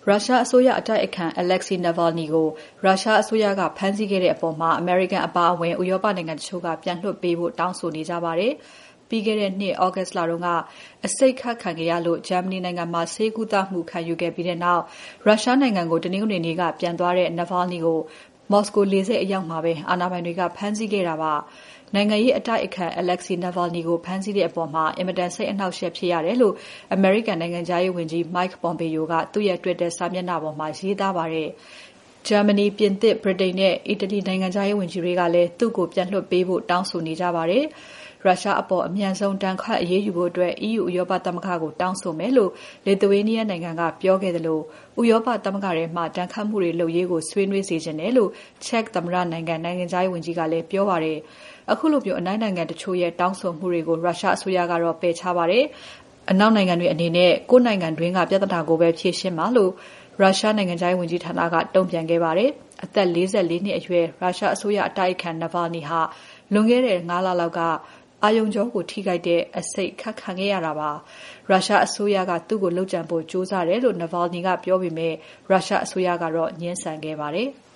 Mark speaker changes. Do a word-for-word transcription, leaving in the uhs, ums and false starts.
Speaker 1: ရုရှားအစိုးရအတိုက်အခံ Alexei Navalny ကိုရုရှားအစိုးရကဖမ်းဆီးခဲ့တဲ့အပေါ်မှာအမေရိကန်အပါအဝင်ဥရောပနိုင်ငံတချို့ကပြန်လွှတ်ပေးဖို့တောင်းဆိုနေကြပါတယ်။ပြီးခဲ့တဲ့နှစ် August လတုန်းကအဆိပ်ခတ်ခံခဲ့ရလို့ဂျာမနီနိုင်ငံမှာဆေးကုသမှုခံယူခဲ့ပြီးတဲ့နောက်ရုရှားနိုင်ငံကိုတနင်္ဂနွေနေ့ကပြန်သွားတဲ့ Navalny ကိုမော်စကိုလေဆိပ်အရောက်မှာပဲအာဏာပိုင်တွေကဖမ်းဆီးခဲ့တာပါ။နိုင်ငံရေးအတိုက်အခံ Alexei Navalny ကိုဖမ်းဆီးတဲ့အပေါ်မှာအင်မတန်စိတ်အနှောက်အယှက်ဖြစ်ရတယ်လို့အမေရိကန်နိုင်ငံခြားရေးဝန်ကြီး Mike Pompeo ကသူ့ရဲ့ Twitter စာမျက်နှာပေါ်မှာရေးသားပါတယ်။ ဂျာမနီ၊ပြင်သစ်၊ဗြိတိန်နဲ့အီတလီနိုင်ငံခြားရေးဝန်ကြီးတွေကလည်းသူ့ကိုပြန်လွှတ်ပေးဖို့တောင်းဆိုနေကြပါတယ်။ရုရှားအပေါ်အမြန်ဆုံးဒဏ်ခတ်အရေးယူဖို့ အီးယူဥရောပသမဂ္ဂကိုတောင်းဆိုမယ်လို့ Lithuania နိုင်ငံကပြောခဲ့သလိုဥရောပသမဂ္ဂထဲမှာဒဏ်ခတ်မှုတွေလုပ်ရေးကိုဆွေးနွေးစေချင်တယ်လို့ Czech သမ္မတနိုင်ငံနိုင်ငံခြားရေးဝန်ကြီးကလည်းပြောပါတယ်။အခုလိုမျိုးအနောက်နိုင်ငံတချို့ရဲ့တောင်းဆိုမှုတွေကိုရုရှားအစိုးရကတော့ပယ်ချပါတယ်။အနောက်နိုင်ငံတွေအနေနဲ့ကိုယ့်နိုင်ငံတွင်းကပြဿနာကိုပဲဖြေရှင်းပါလို့ရုရှားနိုင်ငံခြားရေးဝန်ကြီးဌာနကတုံ့ပြန်ခဲ့ပါတယ်။အသက်၄၄နှစ်အရွယ်ရုရှားအစိုးရအတိုက်အခံ Navalny ဟာလွန်ခဲ့တဲ့၅လလောက်ကအာရုံကြောကိုထိခိုက်တဲ့အဆိပ်ခတ်ခံခဲ့ရတာပါ။ရုရှားအစိုးရကသူ့ကိုလုပ်ကြံဖို့ကြိုးစားတယ်လို့ Navalny ကပြောပေမဲ့ရုရှားအစိုးရကတော့ငြင်းဆန်ခဲ့ပါတယ်။